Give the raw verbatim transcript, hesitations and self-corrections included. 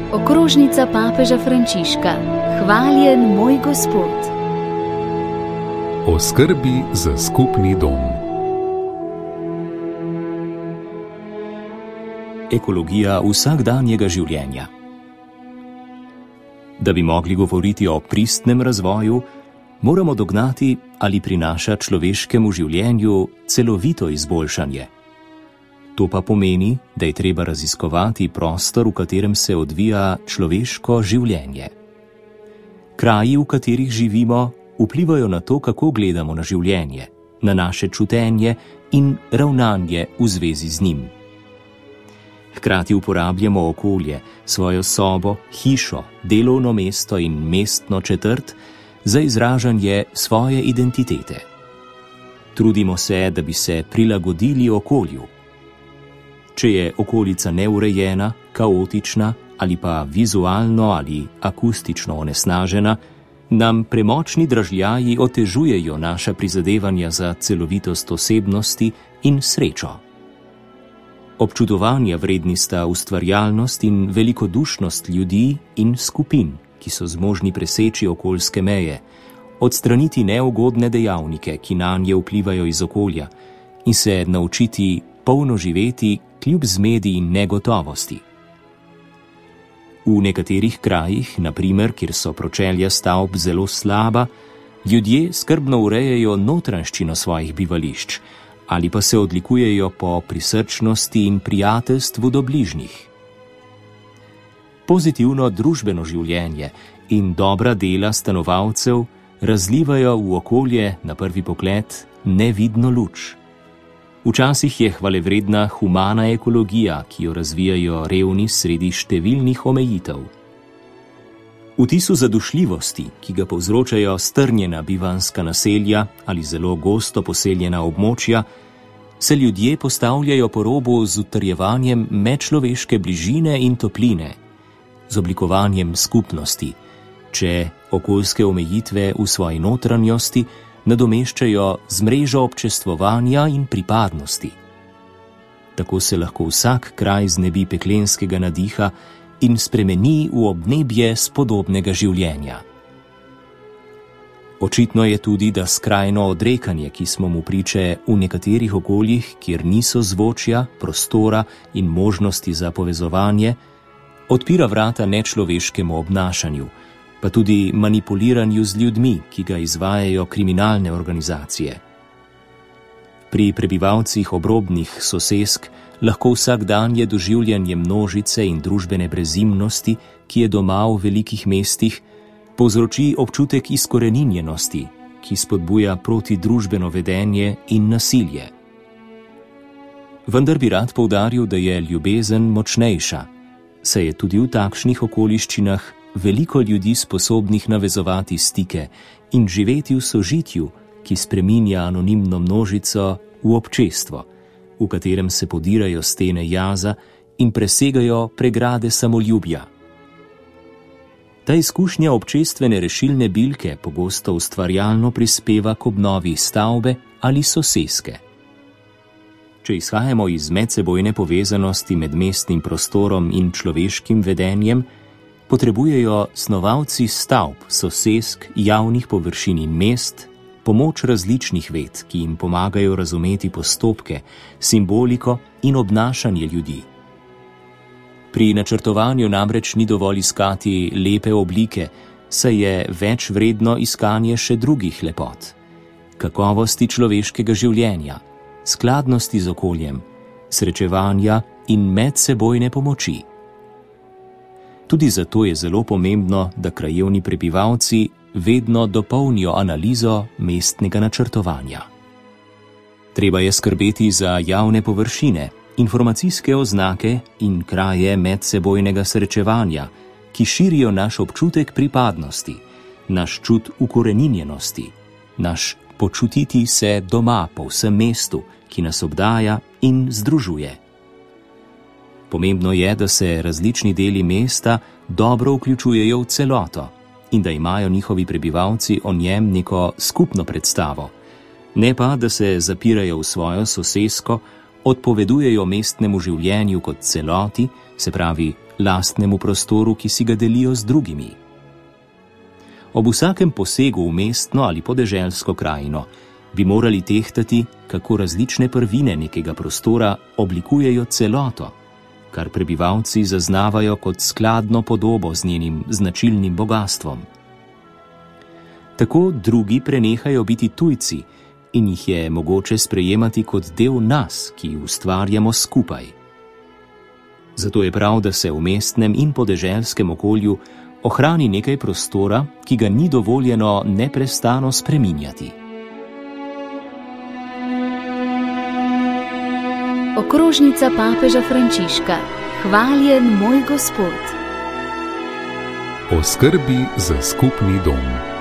Okrožnica papeža Frančiška. Hvaljen moj Gospod. O skrbi za skupni dom. Ekologija vsakdanjega življenja. Da bi mogli govoriti o pristnem razvoju, moramo dognati, ali prinaša človeškemu življenju celovito izboljšanje. To pa pomeni, da je treba raziskovati prostor, v katerem se odvija človeško življenje. Kraji, v katerih živimo, vplivajo na to, kako gledamo na življenje, na naše čutenje in ravnanje v zvezi z njim. Hkrati uporabljamo okolje, svojo sobo, hišo, delovno mesto in mestno četrt za izražanje svoje identitete. Trudimo se, da bi se prilagodili okolju. Če je okolica neurejena, kaotična ali pa vizualno ali akustično onesnažena, nam premočni dražljaji otežujejo naša prizadevanja za celovitost osebnosti in srečo. Občudovanja vredni sta ustvarjalnost in velikodušnost ljudi in skupin, ki so zmožni preseči okoljske meje, odstraniti neugodne dejavnike, ki nanje vplivajo iz okolja, in se naučiti polno živeti kljub zmedi in negotovosti. V nekaterih krajih, na primer, kjer so pročelja stavb zelo slaba, ljudje skrbno urejajo notranjščino svojih bivališč ali pa se odlikujejo po prisrčnosti in prijateljstvu do bližnjih. Pozitivno družbeno življenje in dobra dela stanovalcev razlivajo v okolje na prvi pogled nevidno luč. Včasih je hvalevredna humana ekologija, ki jo razvijajo revni sredi številnih omejitev. Vtisu zadušljivosti, ki ga povzročajo strnjena bivanjska naselja ali zelo gosto poseljena območja, se ljudje postavljajo po robu z utrjevanjem medčloveške bližine in topline, z oblikovanjem skupnosti, če okoljske omejitve v svoji notranjosti nadomeščajo z mrežo občestvovanja in pripadnosti. Tako se lahko vsak kraj znebi peklenskega nadiha in spremeni v obnebje spodobnega življenja. Očitno je tudi, da skrajno odrekanje, ki smo mu priče v nekaterih okoljih, kjer niso zvočja, prostora in možnosti za povezovanje, odpira vrata nečloveškemu obnašanju, pa tudi manipuliranju z ljudmi, ki ga izvajajo kriminalne organizacije. Pri prebivalcih obrobnih sosesk lahko vsakdanje doživljanje množice in družbene brezimnosti, ki je doma v velikih mestih, povzroči občutek izkoreninjenosti, ki spodbuja protidružbeno vedenje in nasilje. Vendar bi rad poudaril, da je ljubezen močnejša, saj je tudi v takšnih okoliščinah veliko ljudi sposobnih navezovati stike in živeti v sožitju, ki spreminja anonimno množico v občestvo, v katerem se podirajo stene jaza in presegajo pregrade samoljubja. Ta izkušnja občestvene rešilne bilke pogosto ustvarjalno prispeva k obnovi stavbe ali soseske. Če izhajamo iz medsebojne povezanosti med mestnim prostorom in človeškim vedenjem, potrebujejo snovalci stavb, sosesk, javnih površin in mest pomoč različnih ved, ki jim pomagajo razumeti postopke, simboliko in obnašanje ljudi. Pri načrtovanju namreč ni dovolj iskati lepe oblike, saj je več vredno iskanje še drugih lepot, kakovosti človeškega življenja, skladnosti z okoljem, srečevanja in medsebojne pomoči. Tudi zato je zelo pomembno, da krajevni prebivalci vedno dopolnijo analizo mestnega načrtovanja. Treba je skrbeti za javne površine, informacijske oznake in kraje medsebojnega srečevanja, ki širijo naš občutek pripadnosti, naš čut ukoreninjenosti, naš počutiti se doma po vsem mestu, ki nas obdaja in združuje. Pomembno je, da se različni deli mesta dobro vključujejo v celoto in da imajo njihovi prebivalci o njem neko skupno predstavo, ne pa, da se zapirajo v svojo sosesko, odpovedujejo mestnemu življenju kot celoti, se pravi lastnemu prostoru, ki si ga delijo z drugimi. Ob vsakem posegu v mestno ali podeželsko krajino bi morali tehtati, kako različne prvine nekega prostora oblikujejo celoto, kar prebivalci zaznavajo kot skladno podobo z njenim značilnim bogastvom. Tako drugi prenehajo biti tujci in jih je mogoče sprejemati kot del nas, ki ustvarjamo skupaj. Zato je prav, da se v mestnem in podeželskem okolju ohrani nekaj prostora, ki ga ni dovoljeno neprestano spreminjati. Okrožnica papeža Frančiška. Hvaljen moj Gospod. O skrbi za skupni dom.